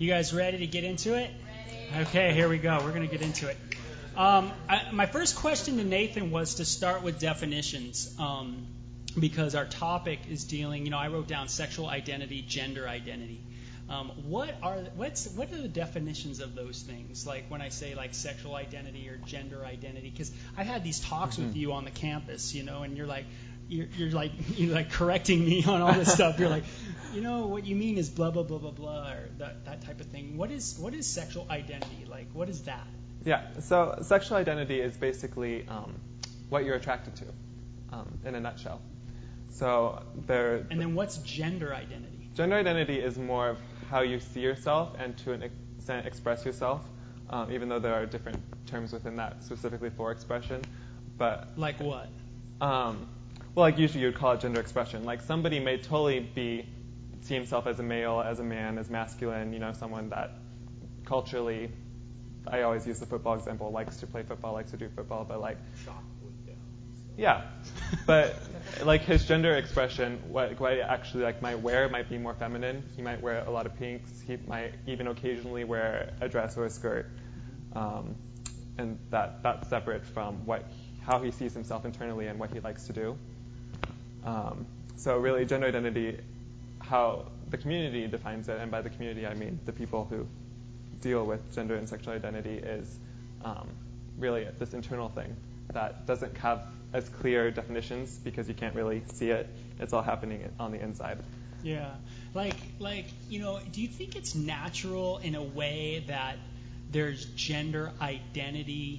You guys ready to get into it? Ready. Okay, here we go. We're going to get into it. My first question to Nathan was to start with definitions, because our topic is dealing, I wrote down sexual identity, gender identity. What are the definitions of those things? Like when I say like sexual identity or gender identity, because I've had these talks with you on the campus, and you're like correcting me on all this stuff. You're like, what you mean is blah blah blah blah blah, or that type of thing. What is sexual identity? Like, what is that? Yeah. So sexual identity is basically what you're attracted to, in a nutshell. So And then what's gender identity? Gender identity is more of how you see yourself and to an extent express yourself, even though there are different terms within that specifically for expression. But like what? Well, like usually you would call it gender expression. Like somebody may totally see himself as a male, as a man, as masculine, someone that culturally, I always use the football example, likes to play football, likes to do football, but like... Yeah. But like his gender expression, what he actually might wear might be more feminine. He might wear a lot of pinks. He might even occasionally wear a dress or a skirt. And that's separate from how he sees himself internally and what he likes to do. So really, gender identity, how the community defines it, and by the community I mean the people who deal with gender and sexual identity, is really this internal thing that doesn't have as clear definitions because you can't really see it. It's all happening on the inside. Yeah. Like do you think it's natural in a way that there's gender identity,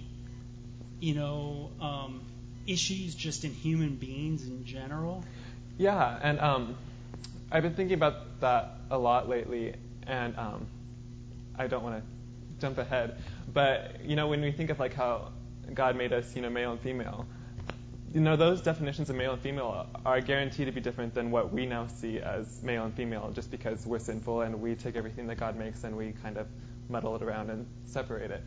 issues just in human beings in general? Yeah, and I've been thinking about that a lot lately, and I don't want to jump ahead, but when we think of like how God made us, male and female, those definitions of male and female are guaranteed to be different than what we now see as male and female, just because we're sinful and we take everything that God makes and we kind of muddle it around and separate it.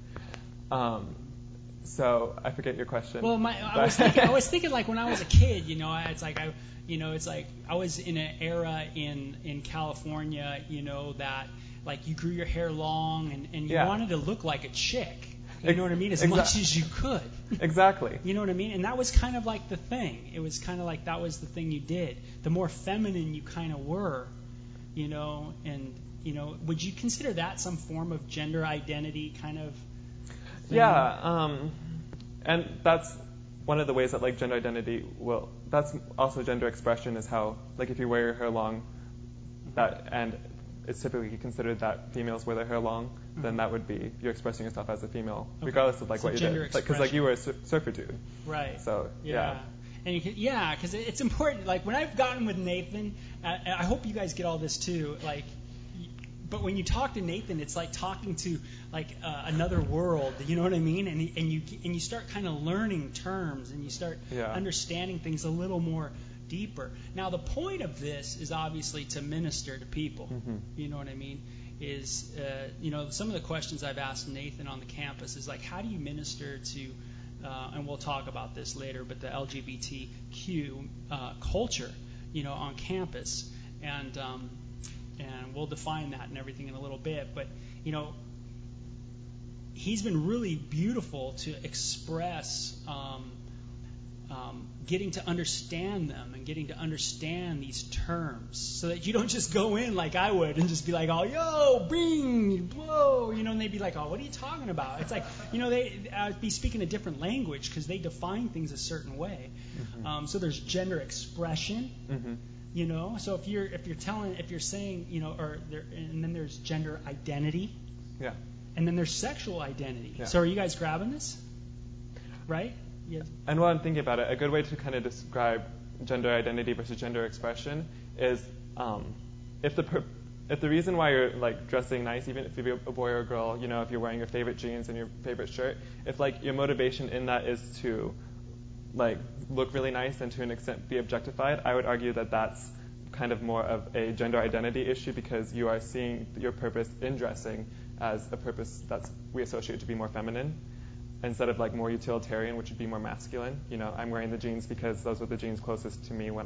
So I forget your question. Well, I was thinking like when I was a kid, it's like I was in an era in California, that like you grew your hair long and you wanted to look like a chick. You know what I mean? As much as you could. Exactly. You know what I mean? And that was kind of like the thing. It was kind of like that was the thing you did. The more feminine you kind of were, and would you consider that some form of gender identity kind of thing? Yeah, and that's one of the ways that like gender identity that's also gender expression, is how like if you wear your hair long, and it's typically considered that females wear their hair long, then that would be you're expressing yourself as a female, regardless of like what you did. Because like you were a surfer dude. Right. So yeah. And because it's important. Like when I've gotten with Nathan, I hope you guys get all this too. Like, but when you talk to Nathan, it's like talking to like another world. You know what I mean? And you start kind of learning terms, and you start understanding things a little more deeper. Now, the point of this is obviously to minister to people. Mm-hmm. You know what I mean? Is some of the questions I've asked Nathan on the campus is like, how do you minister to, and we'll talk about this later, but the LGBTQ culture, on campus, and we'll define that and everything in a little bit. But he's been really beautiful to express. Getting to understand them and getting to understand these terms, so that you don't just go in like I would and just be like, oh, yo, bing, whoa, and they'd be like, oh, what are you talking about? It's like, I'd be speaking a different language because they define things a certain way. Mm-hmm. So there's gender expression, mm-hmm. So if you're saying, and then there's gender identity, yeah, and then there's sexual identity. Yeah. So are you guys grabbing this? Right? Yes. And while I'm thinking about it, a good way to kind of describe gender identity versus gender expression is if the reason why you're like dressing nice, even if you're a boy or a girl, if you're wearing your favorite jeans and your favorite shirt, if like your motivation in that is to like look really nice and to an extent be objectified, I would argue that that's kind of more of a gender identity issue, because you are seeing your purpose in dressing as a purpose that we associate to be more feminine, instead of like more utilitarian, which would be more masculine. I'm wearing the jeans because those are the jeans closest to me when I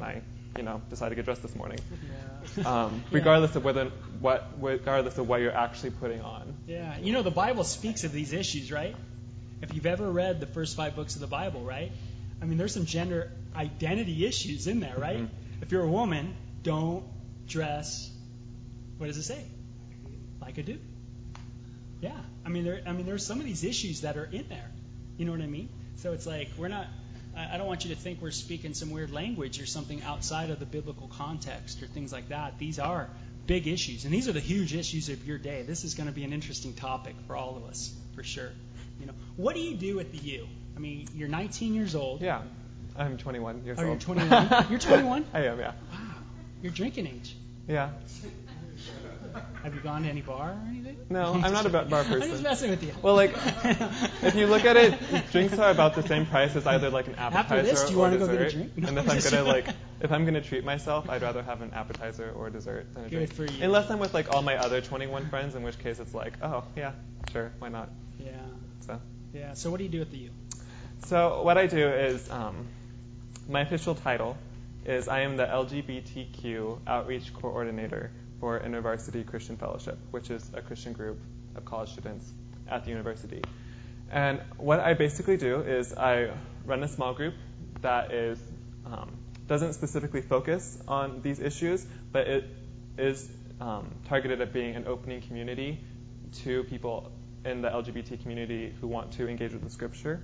decide to get dressed this morning. Yeah. Regardless of regardless of what you're actually putting on. Yeah. The Bible speaks of these issues, right? If you've ever read the first 5 books of the Bible, right? I mean, there's some gender identity issues in there, right? Mm-hmm. If you're a woman, don't dress, what does it say? Like a dude. Yeah. I mean, there's some of these issues that are in there. You know what I mean? So it's like, I don't want you to think we're speaking some weird language or something outside of the biblical context or things like that. These are big issues, and these are the huge issues of your day. This is going to be an interesting topic for all of us, for sure. What do you do at the U? I mean, you're 19 years old. Yeah, I'm 21 years old. Oh, you're 21? You're 21? I am, yeah. Wow. You're drinking age. Yeah. Have you gone to any bar or anything? No, I'm not a bar person. I'm just messing with you. Well, if you look at it, drinks are about the same price as either like an appetizer After this, do you or want to dessert. go get a drink? No, And if I'm gonna treat myself, I'd rather have an appetizer or a dessert than a drink. Good for you. Unless I'm with all my other 21 friends, in which case it's like, oh yeah, sure, why not? Yeah. So. Yeah. So what do you do at the U? So what I do is, my official title is I am the LGBTQ Outreach Coordinator for InterVarsity Christian Fellowship, which is a Christian group of college students at the university. And what I basically do is I run a small group that doesn't specifically focus on these issues, but it is targeted at being an opening community to people in the LGBT community who want to engage with the Scripture.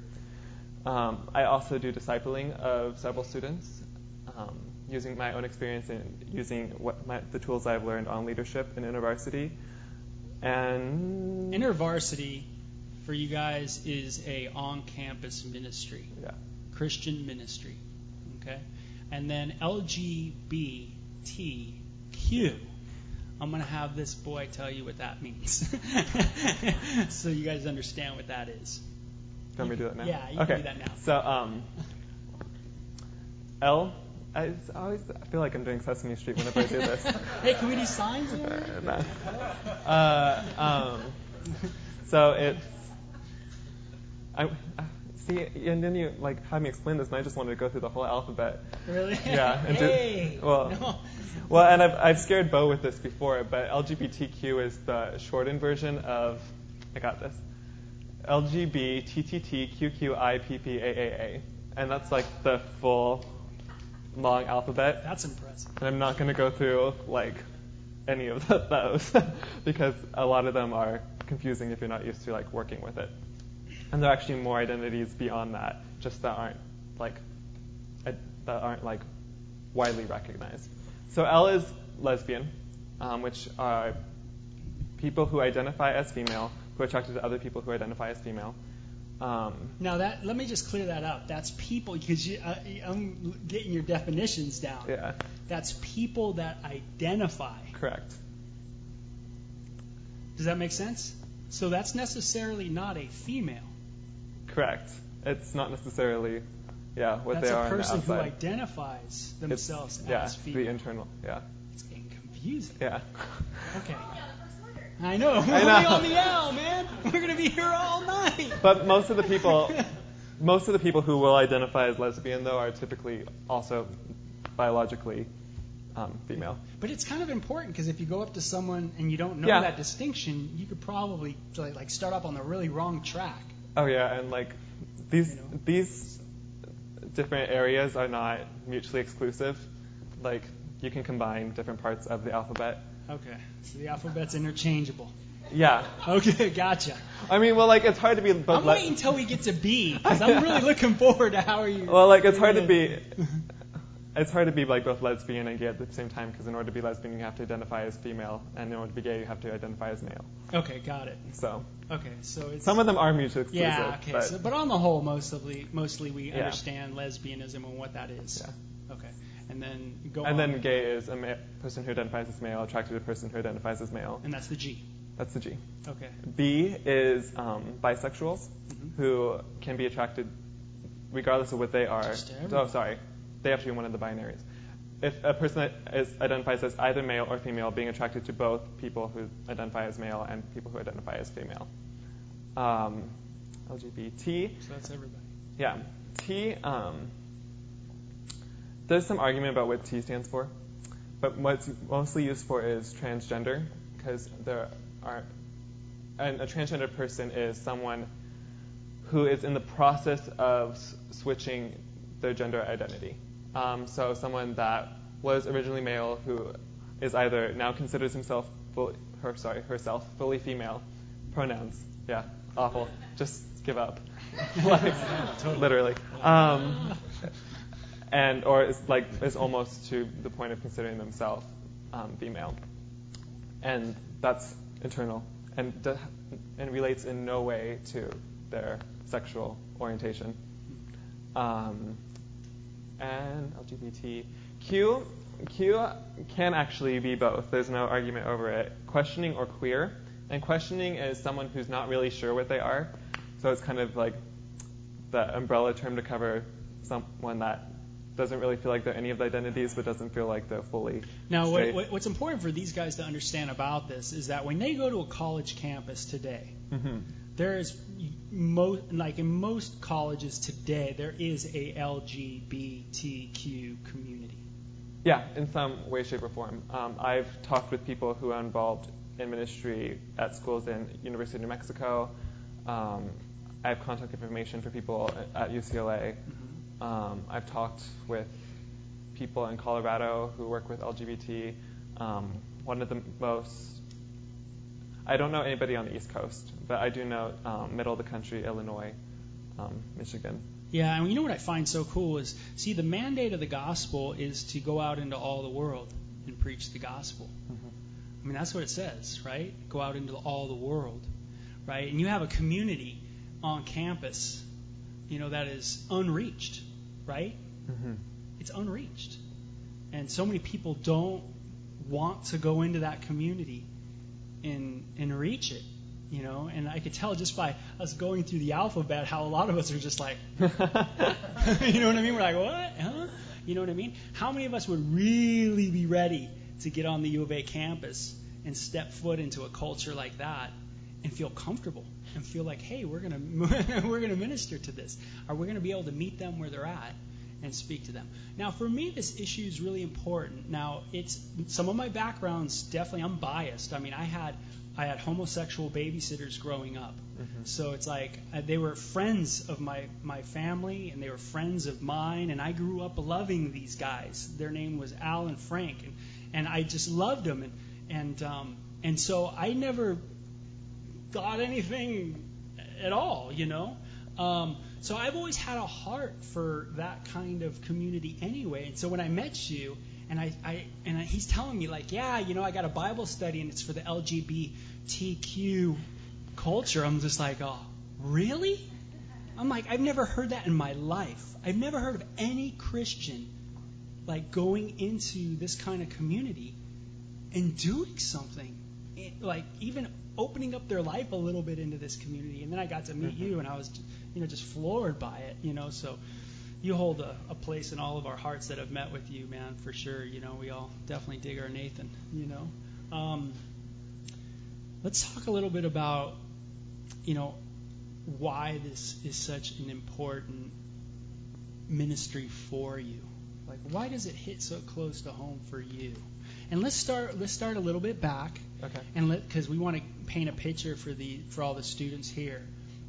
I also do discipling of several students, using my own experience and using the tools I've learned on leadership in InterVarsity. And InterVarsity, for you guys, is a on-campus ministry, Christian ministry, okay? And then LGBTQ, I'm going to have this boy tell you what that means, so you guys understand what that is. Do you want me to do that now? Yeah, you can do that now. So, I feel like I'm doing Sesame Street whenever I do this. Hey, can we do signs? So it's, see, and then you had me explain this, and I just wanted to go through the whole alphabet. Really? Yeah. And hey. Well, and I've scared Bo with this before, but LGBTQ is the shortened version of, I got this, LGBTTTQQIPPAAA, and that's the full long alphabet. That's impressive. And I'm not going to go through any of those because a lot of them are confusing if you're not used to working with it. And there are actually more identities beyond that, just that aren't widely recognized. So L is lesbian, which are people who identify as female who are attracted to other people who identify as female. Now let me just clear that up. That's people, because I'm getting your definitions down. Yeah. That's people that identify. Correct. Does that make sense? So that's necessarily not a female. Correct. It's not necessarily, what that's they are on the outside. That's a person who identifies themselves as female. The internal, It's getting confusing. Yeah. Okay. I know. We're only on the L, man. We're going to be here all night. But most of the people who will identify as lesbian, though, are typically also biologically female. But it's kind of important, because if you go up to someone and you don't know that distinction, you could probably start up on the really wrong track. Oh yeah, and these different areas are not mutually exclusive. You can combine different parts of the alphabet. Okay, so the alphabet's interchangeable. Yeah. Okay, gotcha. I mean, it's hard to be both. I'm waiting until we get to B, because I'm really looking forward to how you. Well, it's hard to be. It's hard to be both lesbian and gay at the same time, because in order to be lesbian, you have to identify as female, and in order to be gay, you have to identify as male. Okay, got it. So. Okay, so it's. Some of them are mutually exclusive. Yeah. Okay. But on the whole, mostly we understand lesbianism and what that is. Yeah. Okay. And then go and on. then gay is a person who identifies as male, attracted to a person who identifies as male. And that's the G. That's the G. Okay. B is bisexuals, who can be attracted regardless of what they are. They have to be one of the binaries. If a person identifies as either male or female, being attracted to both people who identify as male and people who identify as female. LGBT. So that's everybody. Yeah. T There's some argument about what T stands for, but what's mostly used for is transgender, because a transgender person is someone who is in the process of switching their gender identity. So someone that was originally male who is either now considers herself fully female. Pronouns, yeah, awful. Just give up, literally. Or is almost to the point of considering themselves female, and that's internal and relates in no way to their sexual orientation. And LGBTQ can actually be both. There's no argument over it. Questioning or queer. And questioning is someone who's not really sure what they are. So it's kind of like the umbrella term to cover someone that doesn't really feel like they're any of the identities, but doesn't feel like they're fully Now, straight. what's important for these guys to understand about this is that when they go to a college campus today, there is in most colleges today, there is a LGBTQ community. Yeah, in some way, shape, or form. I've talked with people who are involved in ministry at schools in University of New Mexico. I have contact information for people at UCLA. I've talked with people in Colorado who work with LGBT. One of the most, I don't know anybody on the East Coast, but I do know middle of the country, Illinois, Michigan. Yeah, and you know what I find so cool is, see, the mandate of the gospel is to go out into all the world and preach the gospel. I mean, that's what it says, right? Go out into all the world, right? And you have a community on campus, that is unreached, right? It's unreached. And so many people don't want to go into that community and reach it. And I could tell just by us going through the alphabet how a lot of us are just like, you know what I mean? We're like, what? Huh? You know what I mean? How many of us would really be ready to get on the U of A campus and step foot into a culture like that and feel comfortable and feel like, hey, we're gonna minister to this, or we're gonna be able to meet them where they're at and speak to them. Now, for me, this issue is really important. Now, it's some of my background's definitely, I'm biased. I mean, I had homosexual babysitters growing up. So it's like they were friends of my family, and they were friends of mine, and I grew up loving these guys. Their name was Al and Frank, and I just loved them. And so I never thought anything at all, So I've always had a heart for that kind of community anyway. And so when I met you, and he's telling me like, yeah, I got a Bible study and it's for the LGBTQ culture. I'm just like, oh, really? I'm like, I've never heard that in my life. I've never heard of any Christian like going into this kind of community and doing something, like even opening up their life a little bit into this community. And then I got to meet you, and I was, just floored by it, So you hold a place in all of our hearts that have met with you, man, for sure. We all definitely dig our Nathan, Let's talk a little bit about, why this is such an important ministry for you. Like, why does it hit so close to home for you? And let's start a little bit back, okay? And because we want to paint a picture for all the students here,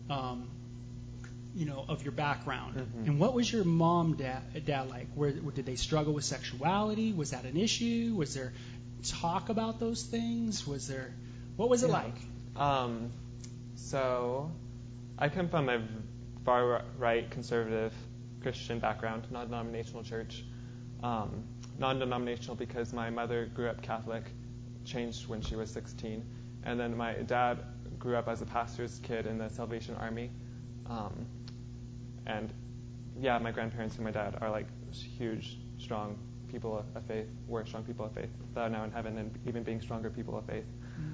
of your background. And what was your mom, dad like? Did they struggle with sexuality? Was that an issue? Was there talk about those things? What was it like? So I come from a far right conservative Christian background, non-denominational church. Non-denominational because my mother grew up Catholic, changed when she was 16, and then my dad grew up as a pastor's kid in the Salvation Army. And yeah, my grandparents and my dad are like huge, strong people of faith, were strong people of faith that are now in heaven and even being stronger people of faith.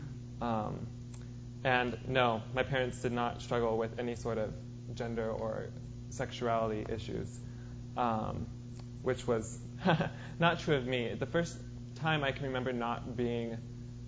And no, my parents did not struggle with any sort of gender or sexuality issues, which was not true of me. The first time I can remember not being,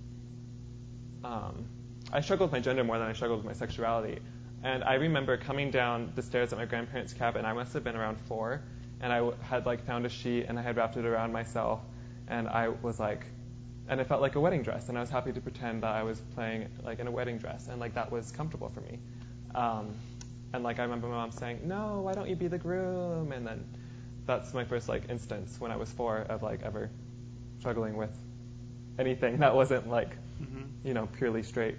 I struggled with my gender more than I struggled with my sexuality. And I remember coming down the stairs at my grandparents' cabin. I must have been around 4, and I had like found a sheet and I had wrapped it around myself, and I was like, and it felt like a wedding dress, and I was happy to pretend that I was playing like in a wedding dress, and like that was comfortable for me. And like I remember my mom saying, "No, why don't you be the groom?" And then that's my first like instance when I was 4 of like ever struggling with anything that wasn't like purely straight.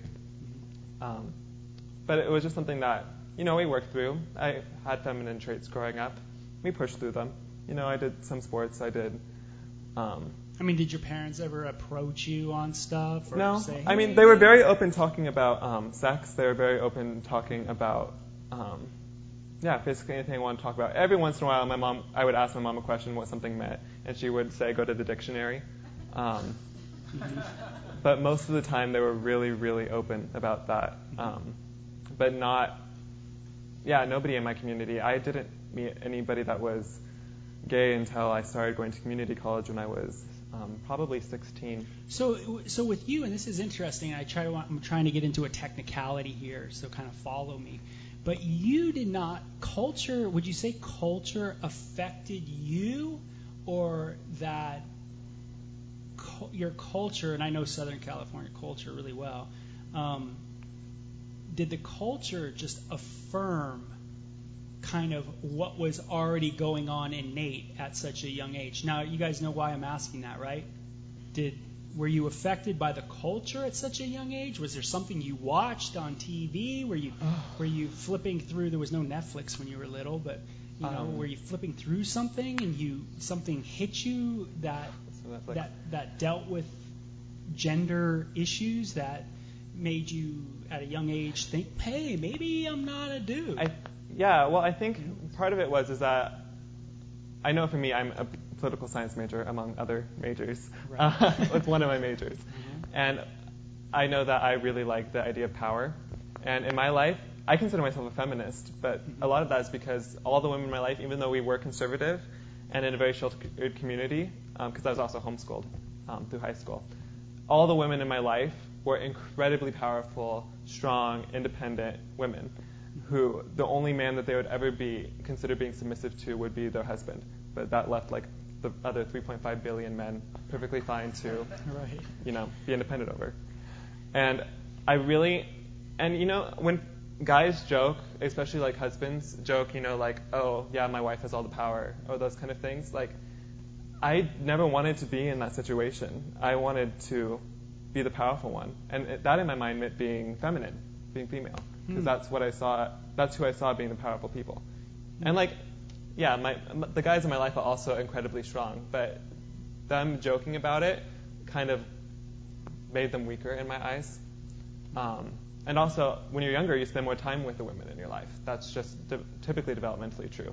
But it was just something that we worked through. I had feminine traits growing up. We pushed through them. I did some sports. I did. Did your parents ever approach you on stuff? Or No. say, hey? They were very open talking about sex. They were very open talking about, basically anything I wanted to talk about. Every once in a while, I would ask my mom a question, what something meant, and she would say, go to the dictionary. But most of the time, they were really, really open about that. But nobody in my community. I didn't meet anybody that was gay until I started going to community college when I was probably 16. So with you, and this is interesting, I'm trying to get into a technicality here, so kind of follow me. But you did not, would you say culture affected you, or that your culture, and I know Southern California culture really well, did the culture just affirm kind of what was already going on innate at such a young age? Now, you guys know why I'm asking that, right? Were you affected by the culture at such a young age? Was there something you watched on TV? Were you flipping through? There was no Netflix when you were little, but were you flipping through something and something hit you that dealt with gender issues that made you at a young age think, hey, maybe I'm not a dude? I think part of it is that I know for me, I'm a political science major among other majors. Right. It's one of my majors. And I know that I really like the idea of power. And in my life, I consider myself a feminist, but a lot of that is because all the women in my life, even though we were conservative and in a very sheltered community, because I was also homeschooled through high school, all the women in my life were incredibly powerful, strong, independent women who the only man that they would ever consider being submissive to would be their husband. But that left like the other 3.5 billion men perfectly fine to, be independent over. And when guys joke, especially like husbands joke, like, oh yeah, my wife has all the power, or those kind of things, like, I never wanted to be in that situation. I wanted to be the powerful one. And that in my mind meant being feminine, being female. Because that's what I saw, that's who I saw being the powerful people. And the guys in my life are also incredibly strong, but them joking about it kind of made them weaker in my eyes. And also, when you're younger, you spend more time with the women in your life. That's just typically developmentally true.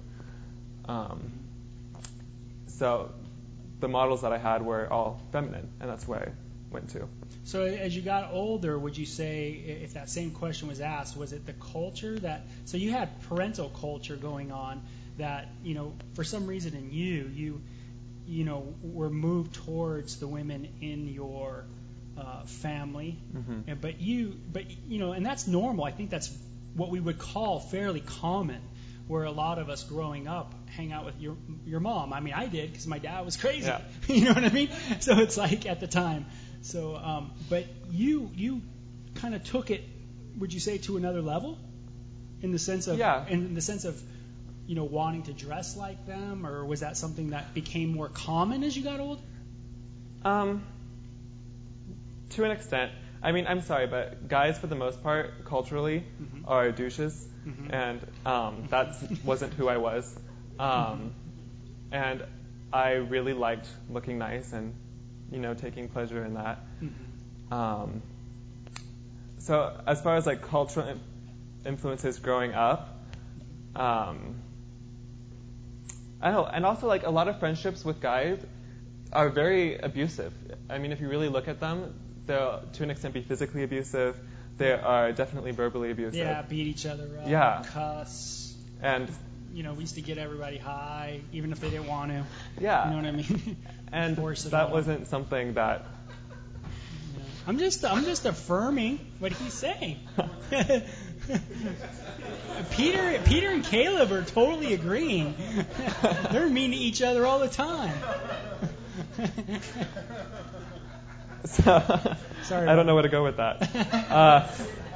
So the models that I had were all feminine, and that's where I went to. So as you got older, would you say, if that same question was asked, was it the culture so you had parental culture going on that, for some reason in you were moved towards the women in your family, but and that's normal. I think that's what we would call fairly common, where a lot of us growing up hang out with your mom. I did, because my dad was crazy. Yeah. You know what I mean? So it's like at the time. So, but you kind of took it, would you say, to another level, in the sense of wanting to dress like them, or was that something that became more common as you got old? To an extent. I'm sorry, but guys, for the most part, culturally, are douches, and that wasn't who I was. And I really liked looking nice and, taking pleasure in that. So as far as like cultural influences growing up, and also like a lot of friendships with guys are very abusive. If you really look at them, they'll to an extent be physically abusive. They are definitely verbally abusive. Yeah, beat each other up, cuss. And we used to get everybody high, even if they didn't want to. Yeah. You know what I mean? And that wasn't something that... I'm just affirming what he's saying. Peter and Caleb are totally agreeing. They're mean to each other all the time. So, Sorry. I don't know where to go with that.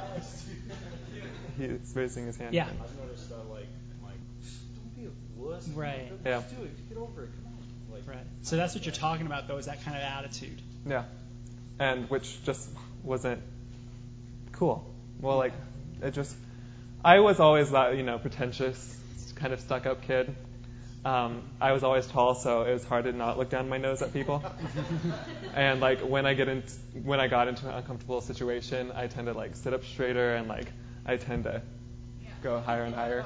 He's raising his hand. Yeah. I've noticed that, like, don't be a wuss. Yeah. Just do it. Get over it. Come on. Like, Right. So that's what you're talking about, though, is that kind of attitude. Yeah. And which just wasn't cool. Well, like, I was always that, pretentious, kind of stuck-up kid. I was always tall, so it was hard to not look down my nose at people. And like when I got into an uncomfortable situation, I tend to like sit up straighter and like I tend to go higher and higher.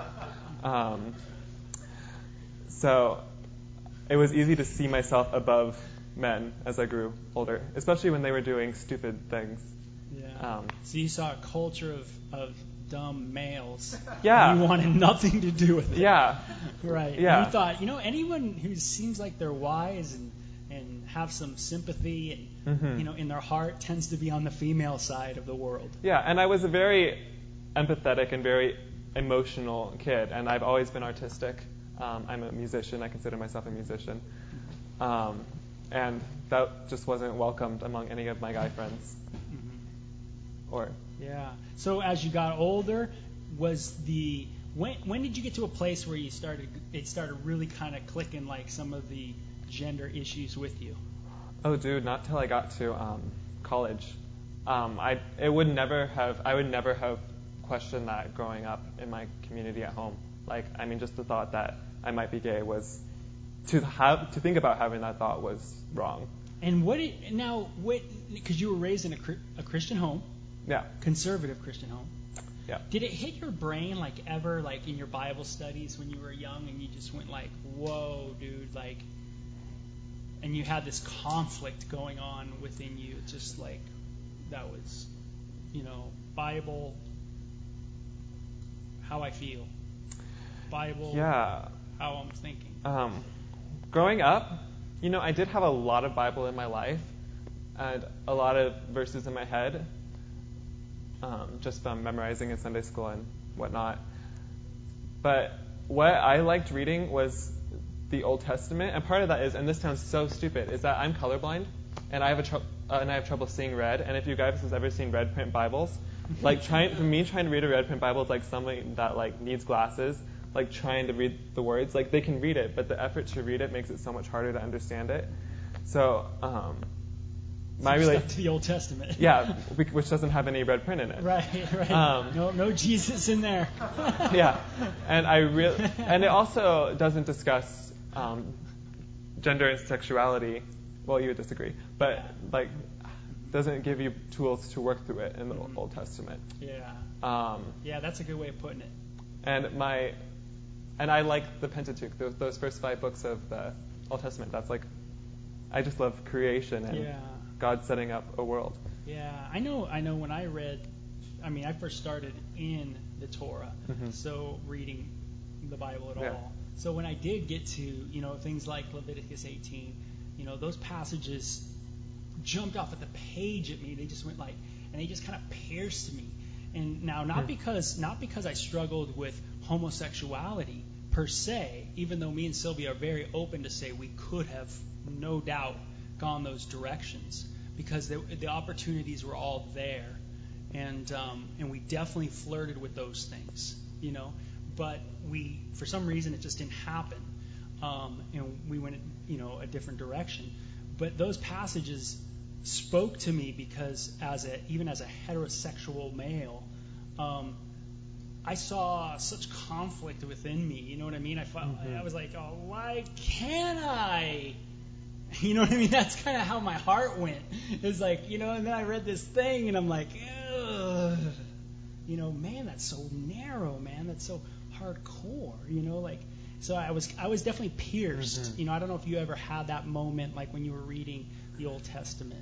So it was easy to see myself above men as I grew older, especially when they were doing stupid things. Yeah. So you saw a culture of dumb males. Yeah. And you wanted nothing to do with it. Yeah. Right. Yeah. And you thought, anyone who seems like they're wise and have some sympathy and, in their heart tends to be on the female side of the world. Yeah, and I was a very empathetic and very emotional kid, and I've always been artistic. I'm a musician. I consider myself a musician. And that just wasn't welcomed among any of my guy friends. Yeah. So as you got older, when did you get to a place where it started really kind of clicking, like some of the gender issues with you? Oh, dude, not till I got to college. I would never have questioned that growing up in my community at home. Like, I mean, just the thought that I might be gay was to think about having that thought was wrong. And because you were raised in a Christian home. Yeah. Conservative Christian home. Yeah. Did it hit your brain like ever, like in your Bible studies when you were young, and you just went like, "Whoa, dude!" Like, and you had this conflict going on within you, just like that was, Bible, how I feel, Bible, Yeah. how I'm thinking. Growing up, I did have a lot of Bible in my life, and a lot of verses in my head. Just from memorizing in Sunday school and whatnot. But what I liked reading was the Old Testament, and part of that is, and this sounds so stupid, is that I'm colorblind, and I have trouble seeing red. And if you guys have ever seen red print Bibles, like trying to read a red print Bible is like somebody that like needs glasses, like trying to read the words. Like they can read it, but the effort to read it makes it so much harder to understand it. So. Stuck to the Old Testament. Yeah, which doesn't have any red print in it. Right. No Jesus in there. Yeah, and it also doesn't discuss gender and sexuality. Well, you would disagree, but like doesn't give you tools to work through it in the Old Testament. Yeah. Yeah, that's a good way of putting it. And I like the Pentateuch, those first 5 books of the Old Testament. That's like, I just love creation and. Yeah. God setting up a world. Yeah, I know when I read, I first started in the Torah, so reading the Bible at all. So when I did get to, things like Leviticus 18, those passages jumped off at the page at me. They just went and they just kind of pierced me. And now, not because I struggled with homosexuality per se, even though me and Sylvia are very open to say we could have, no doubt, gone those directions, because the opportunities were all there, and we definitely flirted with those things, but for some reason it just didn't happen, and we went a different direction. But those passages spoke to me because even as a heterosexual male, I saw such conflict within me. You know what I mean? I was like, oh, why can't I? You know what I mean? That's kind of how my heart went. It's like, and then I read this thing, and I'm like, ugh. Man, that's so narrow, man. That's so hardcore, so I was definitely pierced. I don't know if you ever had that moment, like when you were reading the Old Testament.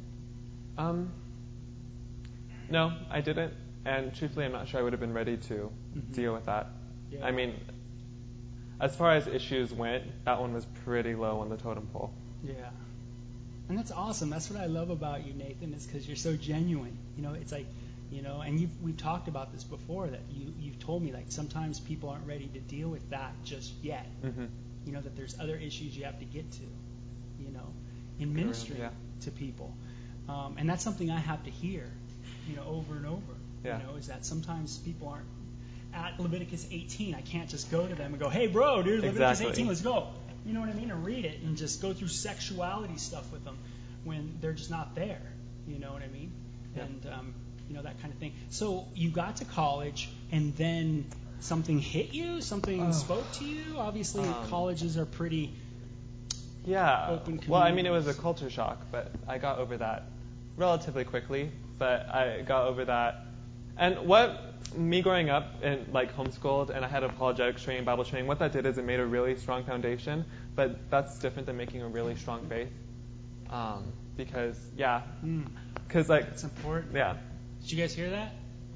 No, I didn't. And truthfully, I'm not sure I would have been ready to deal with that. Yeah. I mean, as far as issues went, that one was pretty low on the totem pole. Yeah. And that's awesome. That's what I love about you, Nathan, is because you're so genuine. It's like And we've talked about this before, that you've told me, like, sometimes people aren't ready to deal with that just yet. Mm-hmm. That there's other issues you have to get to, in ministering to people. And that's something I have to hear, over and over. Yeah. Is that sometimes people aren't at Leviticus 18. I can't just go to them and go, hey, bro, dude, Leviticus 18, let's go. You know what I mean? And read it and just go through sexuality stuff with them when they're just not there. You know what I mean? Yeah. And, that kind of thing. So you got to college, and then something hit you? Something spoke to you? Obviously, colleges are pretty open communities. Well, I mean, it was a culture shock, but I got over that relatively quickly. But I got over that. And me growing up in, like, homeschooled, and I had apologetics training, Bible training, what that did is it made a really strong foundation. But that's different than making a really strong faith. Because, like... That's important. Yeah. Did you guys hear that?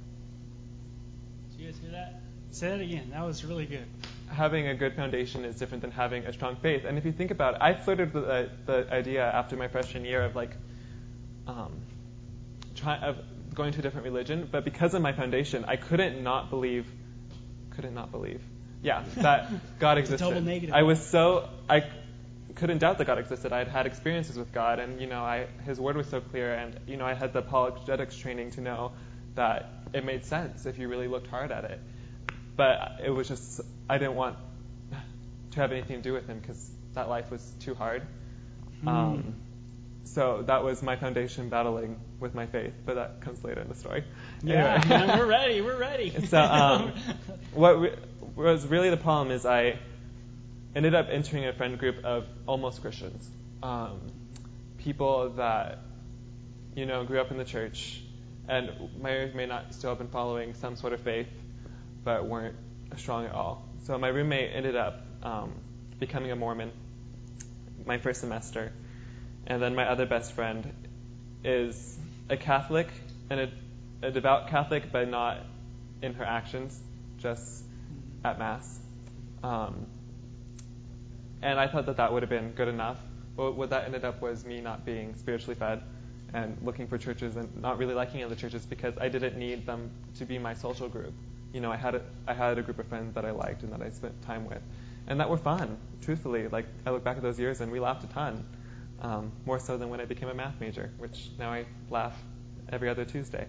Say that again. That was really good. Having a good foundation is different than having a strong faith. And if you think about it, I flirted with the idea after my freshman year of, like, of going to a different religion. But because of my foundation, I couldn't not believe, that God existed. Double negative. I couldn't doubt that God existed. I had had experiences with God, and, His Word was so clear, and, I had the apologetics training to know that it made sense if you really looked hard at it. But it was just, I didn't want to have anything to do with Him because that life was too hard. So that was my foundation battling with my faith, but that comes later in the story. Yeah, anyway. man, we're ready. So what was really the problem is I ended up entering a friend group of almost Christians, people that, grew up in the church and may not still have been following some sort of faith, but weren't strong at all. So my roommate ended up becoming a Mormon my first semester. And then my other best friend is a Catholic, and a devout Catholic, but not in her actions, just at Mass. And I thought that would have been good enough. But what that ended up was me not being spiritually fed and looking for churches and not really liking other churches because I didn't need them to be my social group. I had a group of friends that I liked and that I spent time with, and that were fun, truthfully. Like, I look back at those years and we laughed a ton. More so than when I became a math major, which now I laugh every other Tuesday.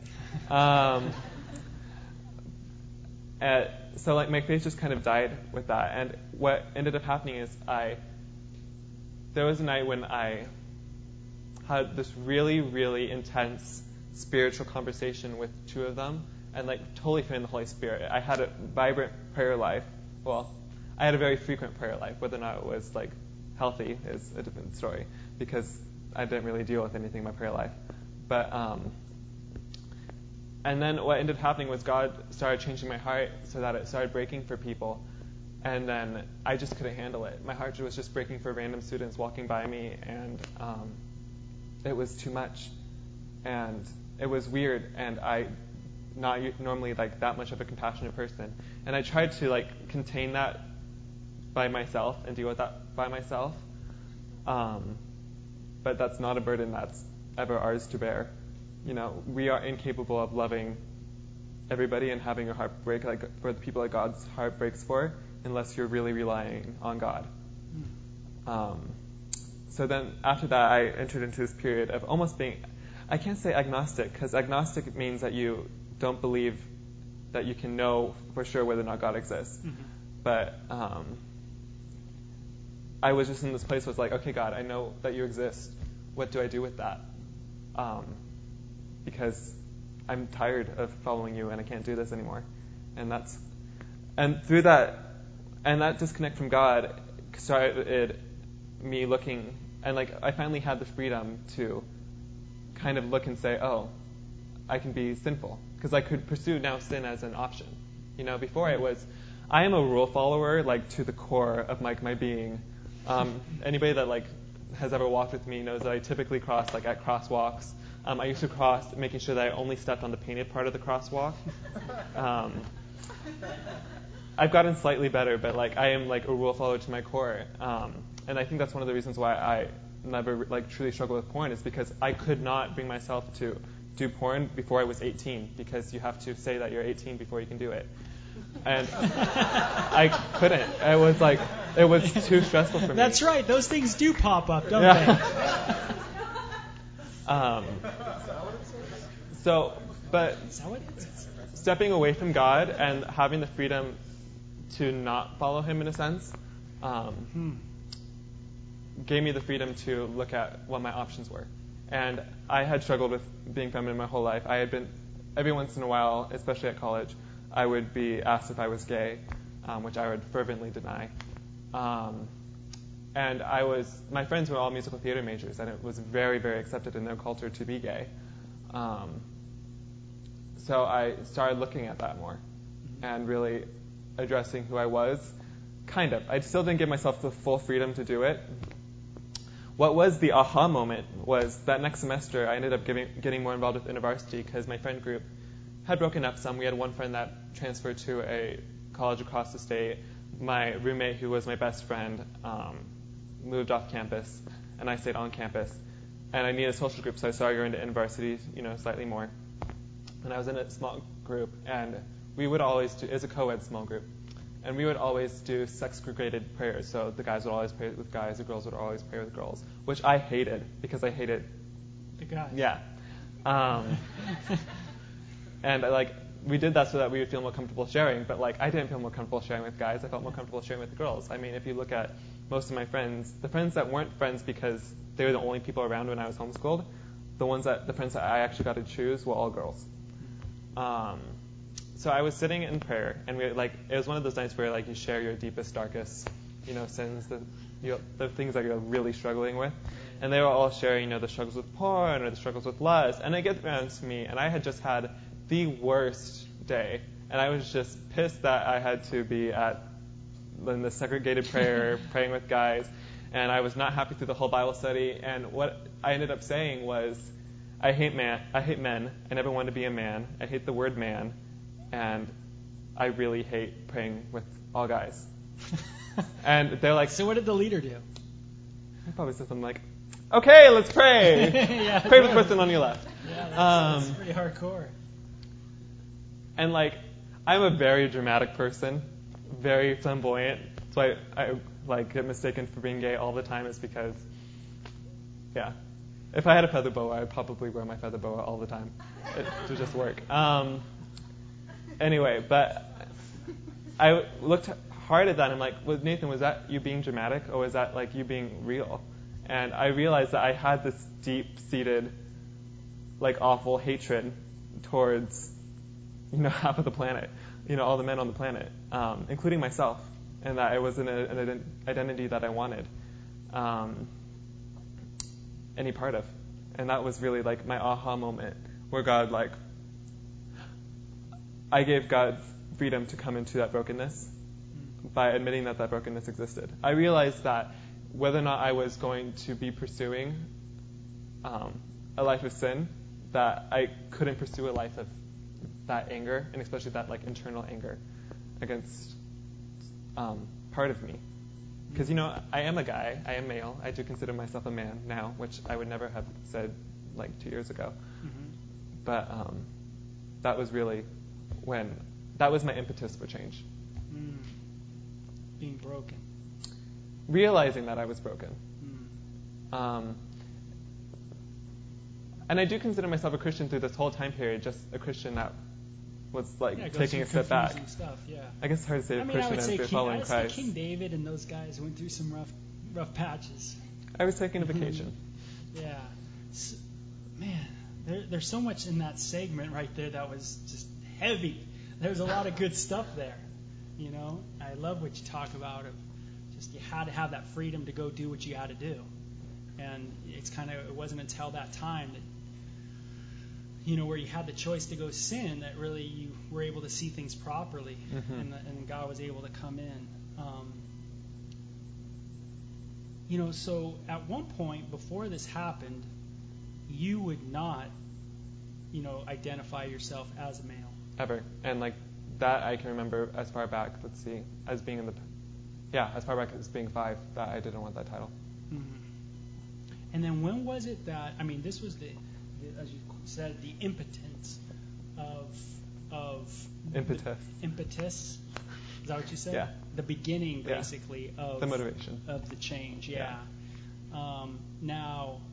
So, like, my faith just kind of died with that. And what ended up happening is there was a night when I had this really, really intense spiritual conversation with two of them, and, like, totally feeling the Holy Spirit. I had a vibrant prayer life. Well, I had a very frequent prayer life. Whether or not it was, like, healthy is a different story, because I didn't really deal with anything in my prayer life. But and then what ended up happening was God started changing my heart so that it started breaking for people, and then I just couldn't handle it. My heart was just breaking for random students walking by me, and it was too much, and it was weird, and I not normally like that much of a compassionate person, and I tried to like contain that by myself and deal with that by myself. But that's not a burden that's ever ours to bear. We are incapable of loving everybody and having your heart break like for the people that God's heart breaks for, unless you're really relying on God. So then after that, I entered into this period of almost being, I can't say agnostic, because agnostic means that you don't believe that you can know for sure whether or not God exists. Mm-hmm. But I was just in this place where it's like, okay, God, I know that you exist. What do I do with that? Because I'm tired of following you and I can't do this anymore. And through that, and that disconnect from God started me looking, and like I finally had the freedom to kind of look and say, oh, I can be sinful, because I could pursue now sin as an option. Before it was, I am a rule follower, like to the core of like my being. Anybody that like has ever walked with me knows that I typically cross like at crosswalks. I used to cross making sure that I only stepped on the painted part of the crosswalk. I've gotten slightly better, but like I am like a rule follower to my core. And I think that's one of the reasons why I never like truly struggled with porn, is because I could not bring myself to do porn before I was 18 because you have to say that you're 18 before you can do it. And I couldn't. It was too stressful for me. That's right. Those things do pop up, don't Yeah. they? But Is that what it is? stepping away from God and having the freedom to not follow Him in a sense gave me the freedom to look at what my options were. And I had struggled with being feminine my whole life. I had been, every once in a while, especially at college, I would be asked if I was gay, which I would fervently deny. And my friends were all musical theater majors, and it was very, very accepted in their culture to be gay. So I started looking at that more and really addressing who I was. Kind of. I still didn't give myself the full freedom to do it. What was the aha moment was that next semester I ended up getting more involved with InterVarsity because my friend group had broken up some. We had one friend that transferred to a college across the state. My roommate, who was my best friend, moved off campus, and I stayed on campus. And I needed a social group, so I started going to InterVarsity, slightly more. And I was in a small group, and we would always do, it was a co-ed small group, and we would always do sex-segregated prayers. So the guys would always pray with guys, the girls would always pray with girls, which I hated because I hated the guys. Yeah. And we did that so that we would feel more comfortable sharing, but I didn't feel more comfortable sharing with guys. I felt more comfortable sharing with the girls. I mean, if you look at most of my friends, the friends that weren't friends because they were the only people around when I was homeschooled, the friends that I actually got to choose were all girls. So I was sitting in prayer, and it was one of those nights where you share your deepest, darkest, sins, the things that you're really struggling with, and they were all sharing, the struggles with porn or the struggles with lust, and it gets around to me, and I had just had the worst day, and I was just pissed that I had to be in the segregated prayer, praying with guys, and I was not happy through the whole Bible study, and what I ended up saying was, I hate men. I never wanted to be a man. I hate the word man. And I really hate praying with all guys. And they're like... So what did the leader do? He probably said something like, okay, let's pray. Yeah, pray with the person on your left. Yeah, that's pretty hardcore. And I'm a very dramatic person, very flamboyant. So I get mistaken for being gay all the time is because, yeah. If I had a feather boa, I would probably wear my feather boa all the time. It would just work. Anyway, but I looked hard at that and I'm like, well, Nathan, was that you being dramatic or was that you being real? And I realized that I had this deep-seated, awful hatred towards, half of the planet, all the men on the planet, including myself, and that it wasn't an identity that I wanted any part of. And that was really my aha moment where God I gave God freedom to come into that brokenness by admitting that brokenness existed. I realized that whether or not I was going to be pursuing a life of sin, that I couldn't pursue a life of that anger, and especially that internal anger against part of me. Because, I am a guy, I am male, I do consider myself a man now, which I would never have said 2 years ago. Mm-hmm. But that was really that was my impetus for change. Being broken. Realizing that I was broken. And I do consider myself a Christian through this whole time period, just a Christian that was taking a step back. Stuff, yeah. I guess it's hard to say a Christian as you're following Christ. I would say King David and those guys went through some rough patches. I was taking a vacation. Yeah. So, man, there's so much in that segment right there that was just heavy. There's a lot of good stuff there. I love what you talk about of just you had to have that freedom to go do what you had to do. And it wasn't until that time that where you had the choice to go sin, that really you were able to see things properly, and God was able to come in. So at one point before this happened, you would not, identify yourself as a male. Ever. And that I can remember as far back, as being as far back as being 5, that I didn't want that title. Mm-hmm. And then when was it that, this was as you said, the impotence of impetus. Is that what you said? Yeah. The beginning, basically, of the motivation of the change. Yeah. Now,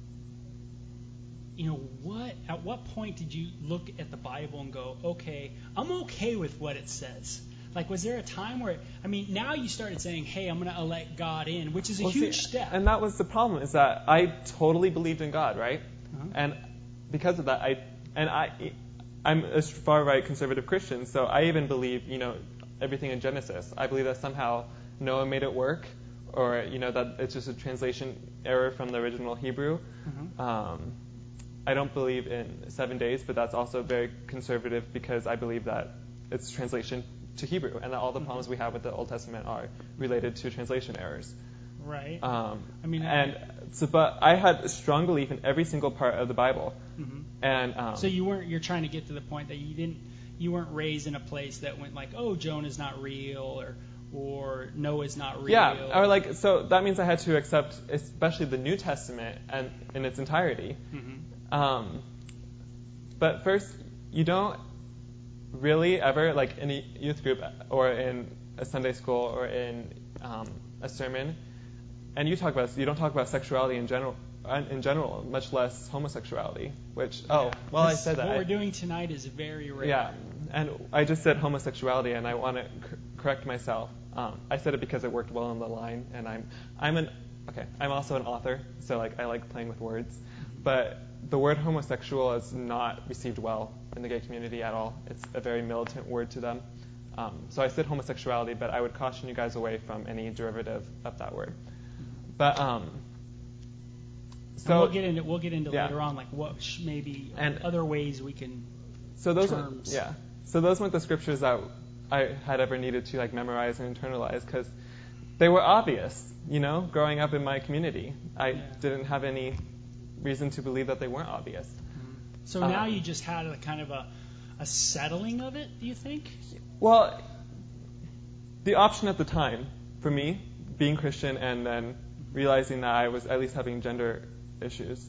at what point did you look at the Bible and go, okay, I'm okay with what it says? Like, was there a time where, now you started saying, hey, I'm going to elect God in, which is a huge step. And that was the problem, is that I totally believed in God, right? Uh-huh. And because of that, I'm a far-right conservative Christian, so I even believe, everything in Genesis. I believe that somehow Noah made it work, or, that it's just a translation error from the original Hebrew. Uh-huh. I don't believe in 7 days, but that's also very conservative because I believe that it's translation to Hebrew, and that all the problems we have with the Old Testament are related to translation errors. Right. But I had a strong belief in every single part of the Bible. Mm-hmm. And so you're trying to get to the point that you weren't raised in a place that went like, oh, Jonah's not real, or Noah's not real. Yeah, or so that means I had to accept, especially the New Testament and in its entirety. Mm-hmm. But first, you don't really ever, in a youth group or in a Sunday school or in a sermon, and you don't talk about sexuality in general, much less homosexuality. Which I said that. What we're doing tonight is very rare. Yeah, and I just said homosexuality, and I want to correct myself. I said it because it worked well on the line, and I'm also an author, so I like playing with words, but the word homosexual is not received well in the gay community at all. It's a very militant word to them. So I said homosexuality, but I would caution you guys away from any derivative of that word. But so we'll get into later on what maybe other ways we can terms. So those weren't the scriptures that I had ever needed to memorize and internalize because they were obvious. Growing up in my community, I didn't have any reason to believe that they weren't obvious. So now you just had a kind of a settling of it, do you think? Well, the option at the time for me, being Christian and then realizing that I was at least having gender issues,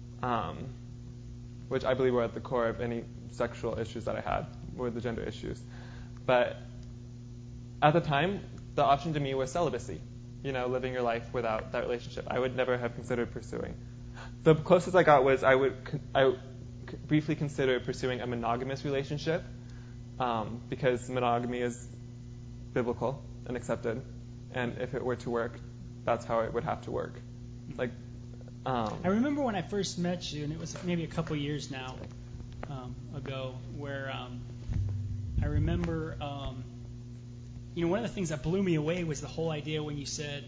which I believe were at the core of any sexual issues that I had, were the gender issues. But at the time, the option to me was celibacy, living your life without that relationship. I would never have considered pursuing. The closest I got was I briefly considered pursuing a monogamous relationship because monogamy is biblical and accepted, and if it were to work, that's how it would have to work. I remember when I first met you, and it was maybe a couple years now ago, where I remember, one of the things that blew me away was the whole idea when you said,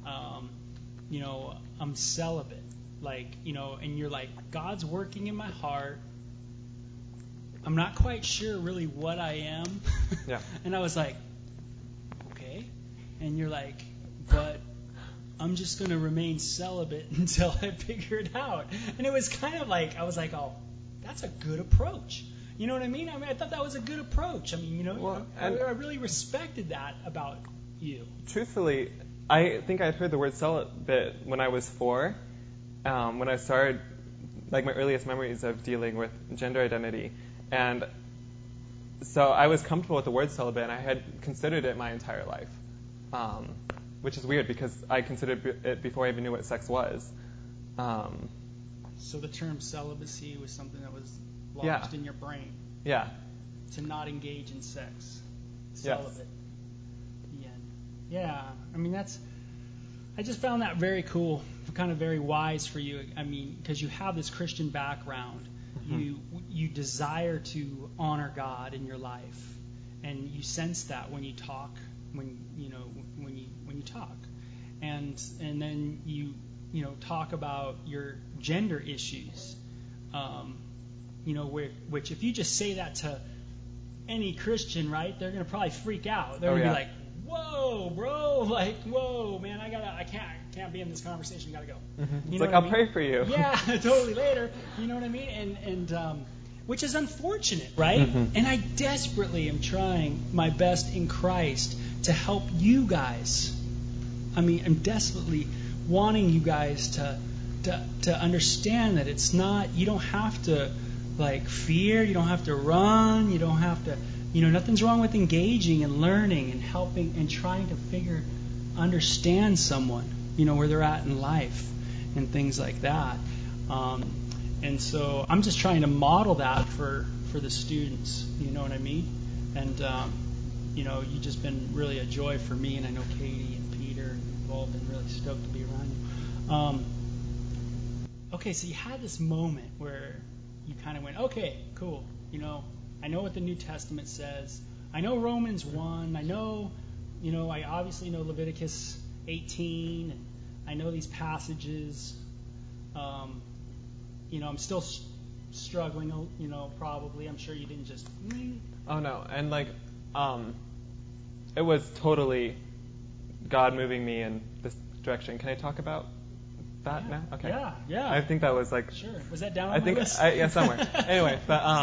I'm celibate. And you're like, God's working in my heart. I'm not quite sure really what I am. Yeah. And I was like, okay. And you're like, but I'm just going to remain celibate until I figure it out. And it was kind of like, I was like, oh, that's a good approach. You know what I mean? I thought that was a good approach. I really respected that about you. Truthfully, I think I'd heard the word celibate when I was 4. When I started, my earliest memories of dealing with gender identity. And so I was comfortable with the word celibate, and I had considered it my entire life, which is weird because I considered it before I even knew what sex was. So the term celibacy was something that was lodged in your brain. Yeah. To not engage in sex. Celibate. Yes. Yeah. I just found that very cool, kind of very wise for you. Because you have this Christian background, you desire to honor God in your life, and you sense that when you talk, when you talk, and then you talk about your gender issues, which if you just say that to any Christian, right, they're going to probably freak out. They're going to be like, whoa, bro, whoa, man, I can't be in this conversation, gotta go. Mm-hmm. It's like, I'll pray for you. Yeah, totally, later. You know what I mean? And which is unfortunate, right? Mm-hmm. And I desperately am trying my best in Christ to help you guys. I'm desperately wanting you guys to understand that it's not, you don't have to like fear, you don't have to run, you don't have to, nothing's wrong with engaging and learning and helping and trying to understand someone, where they're at in life and things like that. And so I'm just trying to model that for the students, you know what I mean? And, you've just been really a joy for me, and I know Katie and Peter, and you've all been really stoked to be around you. Okay, so you had this moment where you kind of went, okay, cool, I know what the New Testament says. I know Romans 1. I know, I obviously know Leviticus 18, and I know these passages. I'm still struggling, probably. I'm sure you didn't just... Oh, no. And, it was totally God moving me in this direction. Can I talk about that now? Okay. Yeah. I think that was, Sure. Was that down on my list? Yeah, somewhere. Anyway,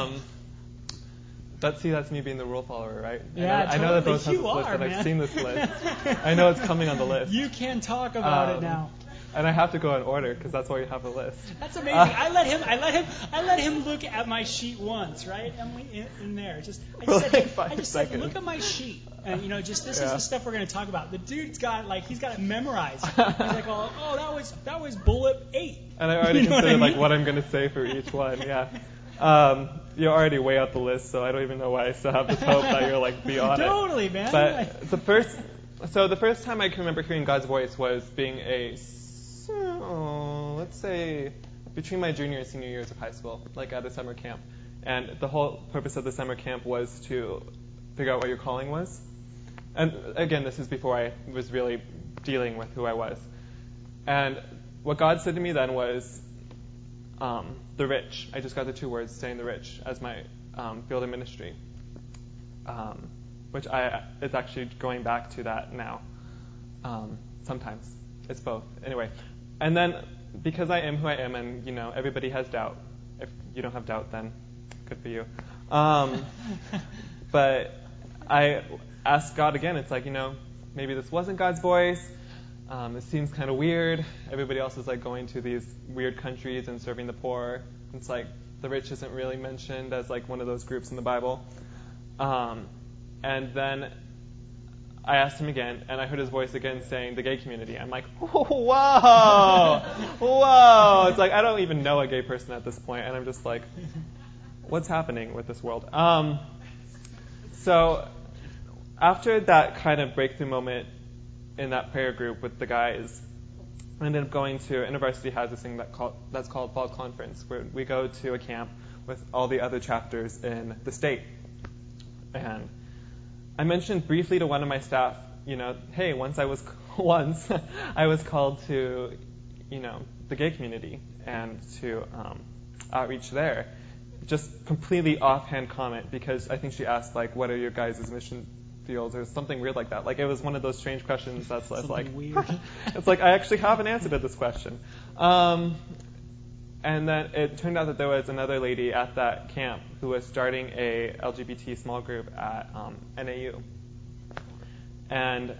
but that's me being the rule follower, right? Yeah, I know that those have you this list, are, and man. I've seen this list. I know it's coming on the list. You can talk about it now. And I have to go in order because that's why you have a list. That's amazing. I let him look at my sheet once, right, Emily, in there. I just said, look at my sheet. And this is the stuff we're going to talk about. The dude's got he's got it memorized. He's like, oh, that was bullet 8. And I already considered what I'm going to say for each one. Yeah. You're already way out the list, so I don't even know why I still have this hope that you're be on totally, it. Man. But the first time I can remember hearing God's voice was being let's say between my junior and senior years of high school, at a summer camp. And the whole purpose of the summer camp was to figure out what your calling was. And again, this is before I was really dealing with who I was. And what God said to me then was, the rich. I just got the 2 words, staying the rich, as my field of ministry. Which it's actually going back to that now. Sometimes. It's both. Anyway. And then, because I am who I am, and, everybody has doubt. If you don't have doubt, then good for you. But I asked God again. It's maybe this wasn't God's voice. It seems kind of weird. Everybody else is going to these weird countries and serving the poor. It's the rich isn't really mentioned as one of those groups in the Bible. And then I asked him again, and I heard his voice again saying the gay community. I'm like, whoa. It's I don't even know a gay person at this point, and I'm just what's happening with this world? So after that kind of breakthrough moment in that prayer group with the guys, I ended up going to InterVarsity has this thing that's called Fall Conference, where we go to a camp with all the other chapters in the state. And I mentioned briefly to one of my staff, hey, once I was called to, the gay community and to outreach there. Just completely offhand comment, because I think she asked, what are your guys' mission fields or something weird like that. It was one of those strange questions that's weird. It's I actually have an answer to this question. And then it turned out that there was another lady at that camp who was starting a LGBT small group at NAU. And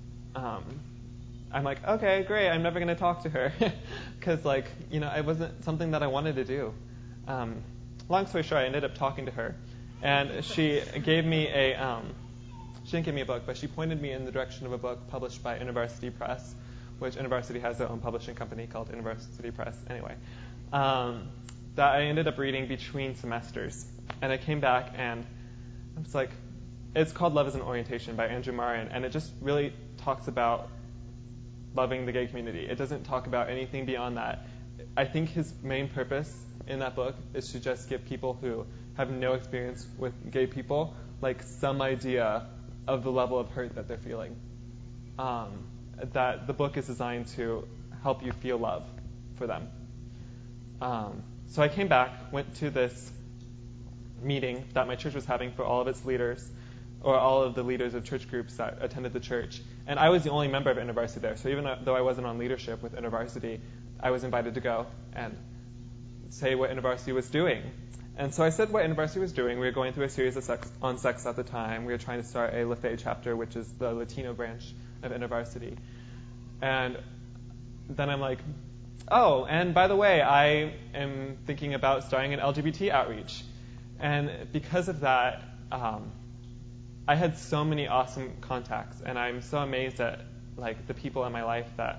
I'm okay, great, I'm never going to talk to her. Because, it wasn't something that I wanted to do. Long story short, I ended up talking to her. And she gave me she didn't give me a book, but she pointed me in the direction of a book published by InterVarsity Press, which InterVarsity has their own publishing company called InterVarsity Press. Anyway, that I ended up reading between semesters. And I came back, and I was it's called Love is an Orientation by Andrew Marion, and it just really talks about loving the gay community. It doesn't talk about anything beyond that. I think his main purpose in that book is to just give people who have no experience with gay people, some idea of the level of hurt that they're feeling. That the book is designed to help you feel love for them. So I came back, went to this meeting that my church was having for all of its leaders, or all of the leaders of church groups that attended the church. And I was the only member of InterVarsity there. So even though I wasn't on leadership with InterVarsity, I was invited to go and say what InterVarsity was doing. And so I said what InterVarsity was doing. We were going through a series of on sex at the time. We were trying to start a Lafay chapter, which is the Latino branch of InterVarsity. And then I'm Oh, and by the way, I am thinking about starting an LGBT outreach. And because of that, I had so many awesome contacts, and I'm so amazed at like the people in my life that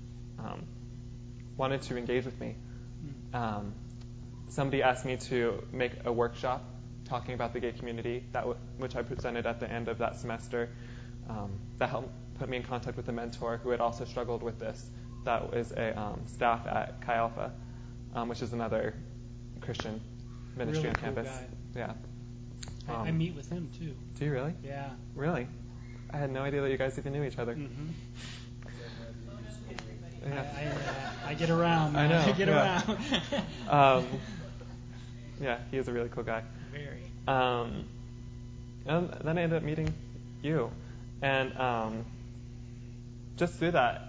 wanted to engage with me. Somebody asked me to make a workshop talking about the gay community, which I presented at the end of that semester. That helped put me in contact with a mentor who had also struggled with this. That was a staff at Chi Alpha, which is another Christian ministry Really on cool campus. guy. Yeah. I meet with him too. Do you really? Yeah. Really? I had no idea that you guys even knew each other. Mm-hmm. Yeah. I get around. I know. I get around. Yeah, he is a really cool guy. Very. And then I ended up meeting you, and just through that,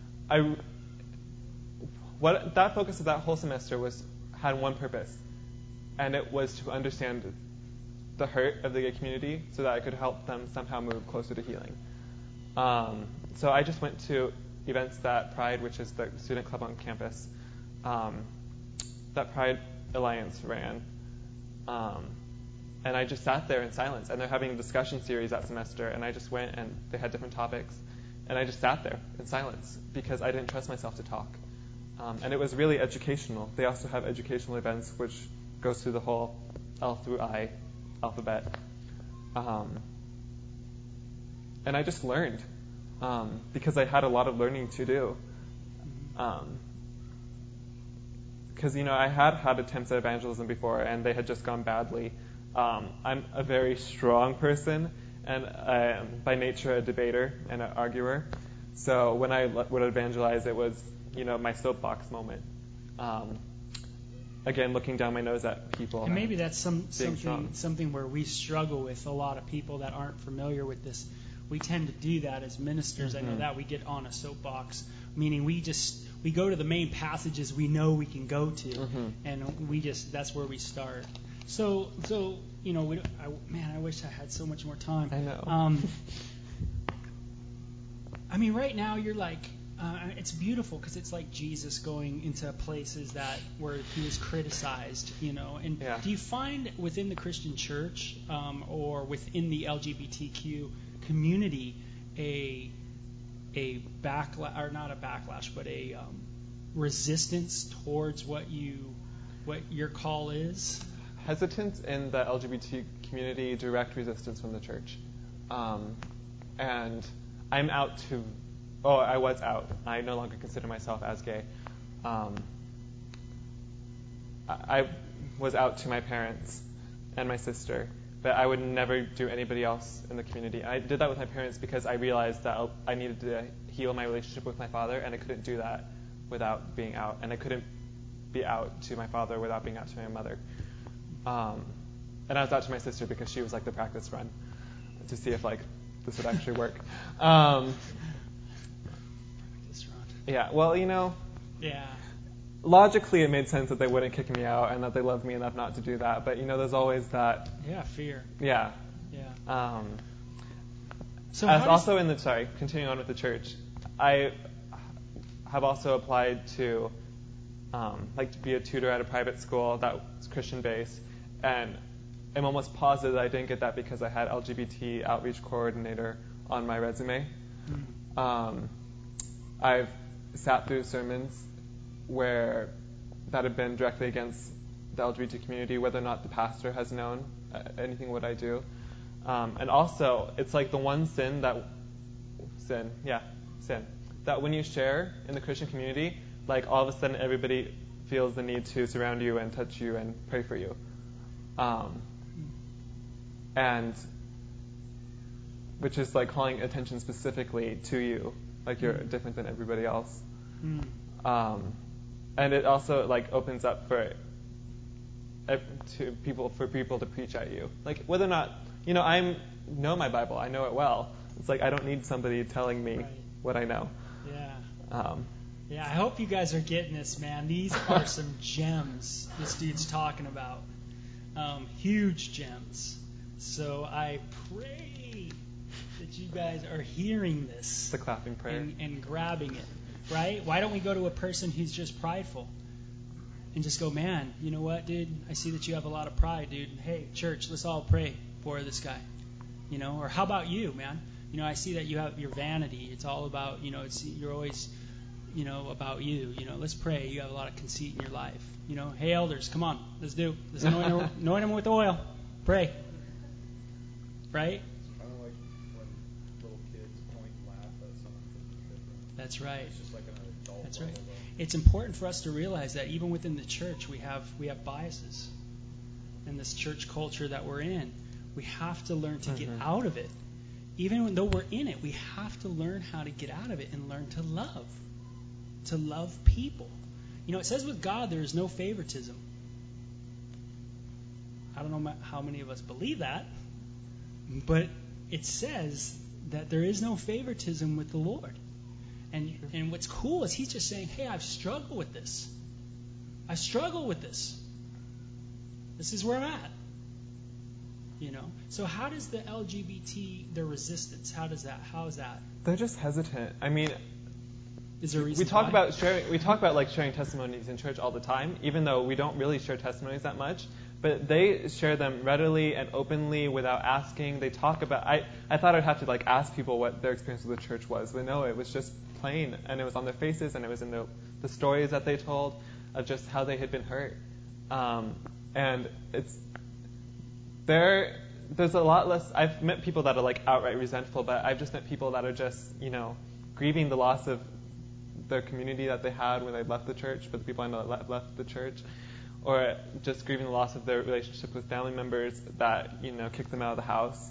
that focus of that whole semester had one purpose, and it was to understand the hurt of the gay community so that I could help them somehow move closer to healing. So I just went to events that Pride, which is the student club on campus, that Pride Alliance ran. And I just sat there in silence. And they're having a discussion series that semester, and I just went, and they had different topics. And I just sat there in silence because I didn't trust myself to talk. And it was really educational. They also have educational events, which goes through the whole L through I alphabet. And I just learned because I had a lot of learning to do. Because, I had attempts at evangelism before, and they had just gone badly. I'm a very strong person, and I am by nature a debater and an arguer. So when I would evangelize, it was, my soapbox moment. Again, looking down my nose at people. And maybe that's something where we struggle with a lot of people that aren't familiar with this. We tend to do that as ministers. Mm-hmm. I know that we get on a soapbox, meaning we go to the main passages we know we can go to, mm-hmm. and that's where we start. So I wish I had so much more time. I know. Right now you're like, it's beautiful because it's like Jesus going into places where he was criticized, And yeah. Do you find within the Christian church or within the LGBTQ community a backlash, or not a backlash, but a resistance towards what your call is? Hesitance in the LGBT community, direct resistance from the church. And I'm out to... Oh, I was out. I no longer consider myself as gay. I was out to my parents and my sister, but I would never do anybody else in the community. I did that with my parents because I realized that I needed to heal my relationship with my father, and I couldn't do that without being out. And I couldn't be out to my father without being out to my mother. And I was out to my sister because she was like the practice run to see if this would actually work. Yeah, well, Yeah. Logically it made sense that they wouldn't kick me out and that they loved me enough not to do that. But, there's always that... Yeah, fear. Yeah. Yeah. Continuing on with the church, I have also applied to be a tutor at a private school that's Christian-based, and I'm almost positive that I didn't get that because I had LGBT outreach coordinator on my resume. Mm. I've sat through sermons that have been directly against the LGBT community, whether or not the pastor has known anything what I do. And also, it's like the one sin that when you share in the Christian community, all of a sudden everybody feels the need to surround you and touch you and pray for you. And which is calling attention specifically to you, you're different than everybody else. And it also opens up for people to preach at you. Whether or not, I know my Bible, I know it well. It's I don't need somebody telling me what I know. Yeah. Yeah, I hope you guys are getting this, man. These are some gems this dude's talking about. Huge gems. So I pray that you guys are hearing this. The clapping prayer. And grabbing it. right? Why don't we go to a person who's just prideful and just go, man, you know what, dude? I see that you have a lot of pride, dude. Hey, church, let's all pray for this guy. You know, or how about you, man? You know, I see that you have your vanity. It's all about, you know, you're always, you know, about you. You know, let's pray. You have a lot of conceit in your life. You know, hey, elders, come on, let's anoint him with oil. Pray. Right? It's kind of like when little kids point and laugh at something different. That's right. It's just like an adult That's level, right. though. It's important for us to realize that even within the church, we have biases in this church culture that we're in. We have to learn to get out of it. Even though we're in it, we have to learn how to get out of it and learn to love people. You know, it says with God there is no favoritism. I don't know how many of us believe that, but it says that there is no favoritism with the Lord. And what's cool is he's just saying, hey, I've struggled with this. I struggle with this. This is where I'm at. You know, so how does the LGBT, their resistance, how is that? They're just hesitant. I mean, is there a reason we talk why? about like sharing testimonies in church all the time, even though we don't really share testimonies that much. But they share them readily and openly without asking. They talk about. I thought I'd have to like ask people what their experience with the church was, but no, it was just plain, and it was on their faces, and it was in the stories that they told of just how they had been hurt. And there's a lot less. I've met people that are like outright resentful, but I've just met people that are just, you know, grieving the loss of their community that they had when they left the church, for the people I know that left the church, or just grieving the loss of their relationship with family members that, you know, kicked them out of the house.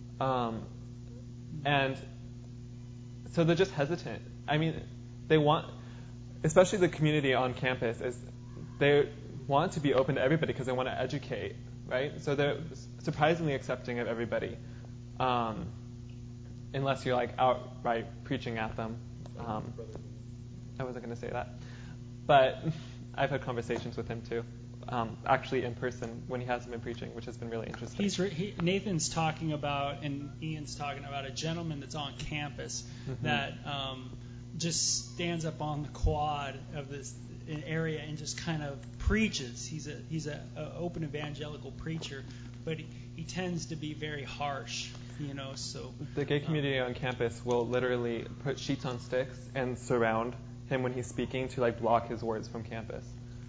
And so they're just hesitant. I mean, they want, especially the community on campus, they want to be open to everybody because they want to educate, right? So they're surprisingly accepting of everybody, unless you're like outright preaching at them. I wasn't going to say that, but I've had conversations with him too, actually in person when he hasn't been preaching, which has been really interesting. Nathan's talking about, and Ian's talking about, a gentleman that's on campus that just stands up on the quad of this area and just kind of preaches. He's a open evangelical preacher, but he tends to be very harsh, you know. So the gay community on campus will literally put sheets on sticks and surround him when he's speaking to like block his words from campus,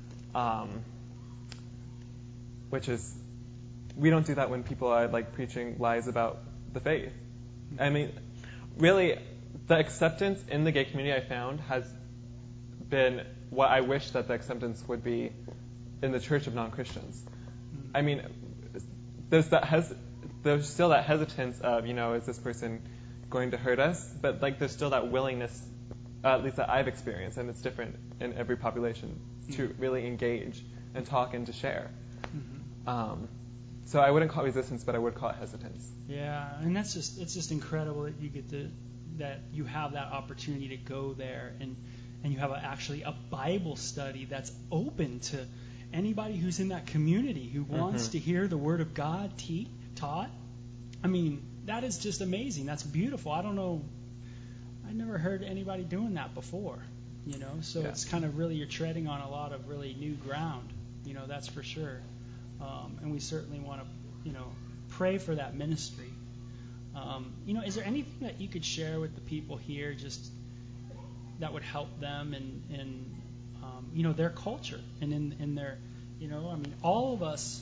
which is, we don't do that when people are like preaching lies about the faith. I mean, really, the acceptance in the gay community I found has been what I wish that the acceptance would be in the church of non-Christians. I mean, there's still that hesitance of, you know, is this person going to hurt us? But like, there's still that willingness, at least that I've experienced, and it's different in every population, to really engage and talk and to share. So I wouldn't call it resistance, but I would call it hesitance. Yeah, and it's just incredible that that you have that opportunity to go there and you have actually a Bible study that's open to anybody who's in that community who wants to hear the Word of God taught. I mean, that is just amazing. That's beautiful. I don't know. I never heard anybody doing that before, you know. So it's kind of really, you're treading on a lot of really new ground, you know, that's for sure. And we certainly want to, you know, pray for that ministry. You know, is there anything that you could share with the people here just that would help them in you know, their culture and in their, you know, I mean, all of us,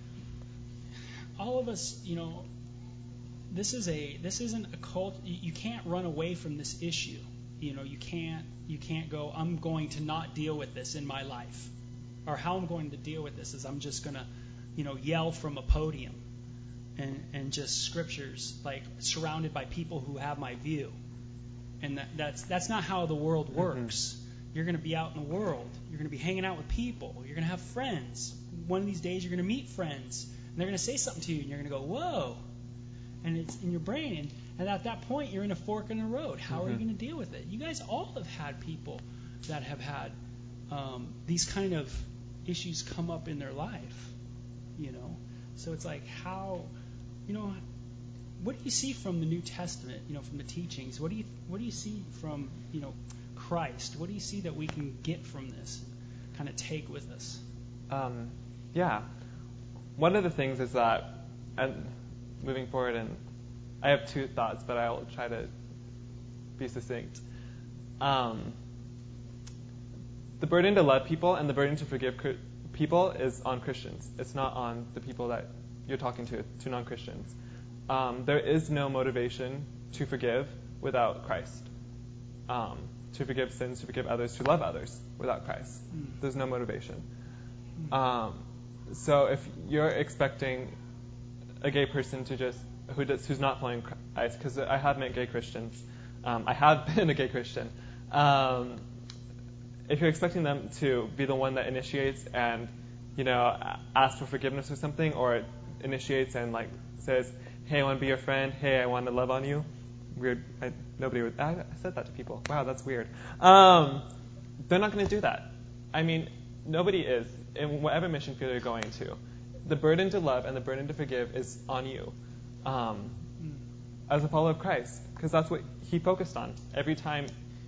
you know, this isn't a cult. You can't run away from this issue. You know, you can't go, I'm going to not deal with this in my life. Or how I'm going to deal with this is I'm just going to, you know, yell from a podium and just scriptures, like surrounded by people who have my view. And that's not how the world works. You're going to be out in the world. You're going to be hanging out with people. You're going to have friends. One of these days you're going to meet friends. And they're going to say something to you, and you're going to go, whoa. And it's in your brain. And at that point, you're in a fork in the road. How are you going to deal with it? You guys all have had people that have had these kind of issues come up in their life, you know. So it's like, how, you know, what do you see from the New Testament, you know, from the teachings? What do you see from, you know, Christ? What do you see that we can get from this, kind of take with us? Yeah. One of the things is that, and moving forward, and I have two thoughts, but I'll try to be succinct. The burden to love people and the burden to forgive people is on Christians. It's not on the people that you're talking to non-Christians. There is no motivation to forgive without Christ. To forgive sins, to forgive others, to love others without Christ. There's no motivation. So if you're expecting a gay person to just who's not following Christ, because I have met gay Christians, I have been a gay Christian. If you're expecting them to be the one that initiates and asks for forgiveness or something, or initiates and says, "Hey, I want to be your friend. Hey, I want to love on you." Weird. I said that to people. Wow, that's weird. They're not going to do that. I mean, nobody is. In whatever mission field you're going to, the burden to love and the burden to forgive is on you as a follower of Christ, because that's what he focused on. Every time,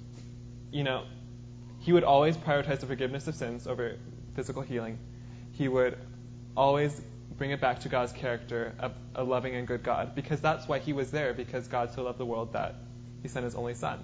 he would always prioritize the forgiveness of sins over physical healing. He would always bring it back to God's character, a loving and good God, because that's why he was there, because God so loved the world that he sent his only son.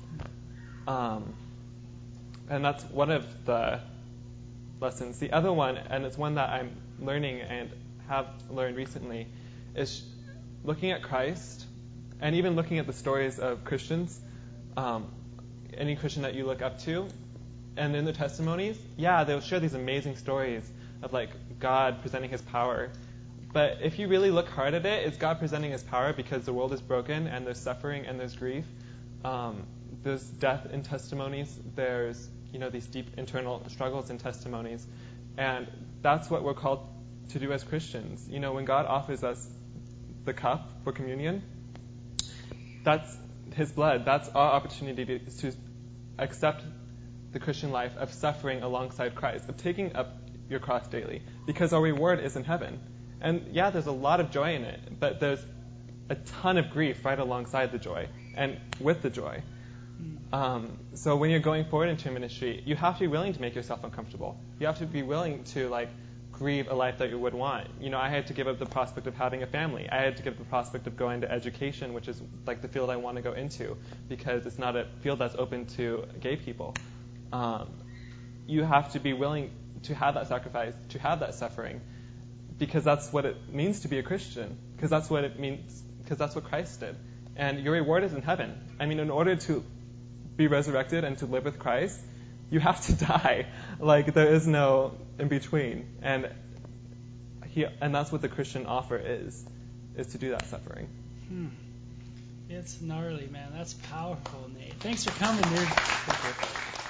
And that's one of the lessons. The other one, and it's one that I'm learning and have learned recently, is looking at Christ and even looking at the stories of Christians, any Christian that you look up to, and in their testimonies, they'll share these amazing stories of God presenting his power. But if you really look hard at it, is God presenting his power because the world is broken and there's suffering and there's grief? There's death in testimonies. There's these deep internal struggles in testimonies. And that's what we're called to do as Christians. When God offers us the cup for communion, that's his blood. That's our opportunity to accept the Christian life of suffering alongside Christ, of taking up your cross daily, because our reward is in heaven. And there's a lot of joy in it, but there's a ton of grief right alongside the joy and with the joy. So when you're going forward into ministry, you have to be willing to make yourself uncomfortable. You have to be willing to grieve a life that you would want. I had to give up the prospect of having a family. I had to give up the prospect of going to education, which is the field I want to go into, because it's not a field that's open to gay people. You have to be willing to have that sacrifice, to have that suffering, because that's what it means to be a Christian, because that's what it means, because that's what Christ did. And your reward is in heaven. I mean, in order to be resurrected and to live with Christ, you have to die. There is no in between. And that's what the Christian offer is to do that suffering. It's gnarly, man. That's powerful, Nate. Thanks for coming, dude. Thank you.